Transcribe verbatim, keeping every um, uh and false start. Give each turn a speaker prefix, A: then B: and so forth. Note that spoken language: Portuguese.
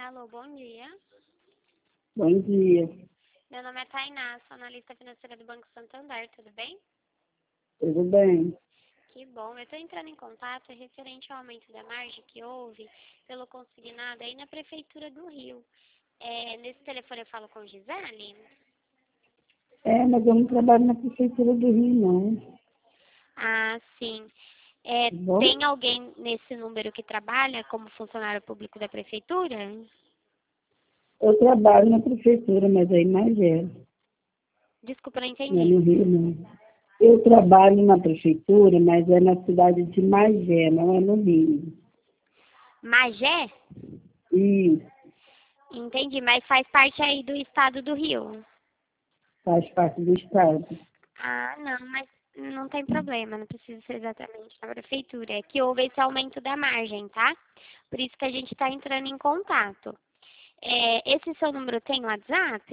A: Alô, bom dia.
B: Bom dia,
A: Meu nome é Tainá, sou analista financeira do Banco Santander, tudo bem?
B: tudo bem?
A: Que bom. Eu estou entrando em contato referente ao aumento da margem que houve pelo consignado aí na Prefeitura do Rio. É, nesse telefone eu falo com Gisele?
B: É, mas eu não trabalho na Prefeitura do Rio, não.
A: Ah, sim. É,
B: Tá bom?
A: tem alguém nesse número que trabalha como funcionário público da Prefeitura?
B: Eu trabalho na Prefeitura, mas é em Magé,
A: Desculpa, não
B: não é
A: entendi.
B: no Rio, não. Eu trabalho na Prefeitura, mas é na cidade de Magé, não é no Rio.
A: Magé?
B: E
A: Entendi, mas faz parte aí do estado do Rio.
B: faz parte do Estado.
A: Ah, não, mas não tem problema, não precisa ser exatamente na prefeitura. É que houve esse aumento da margem, tá? Por isso que a gente está entrando em contato. É, esse seu número tem WhatsApp?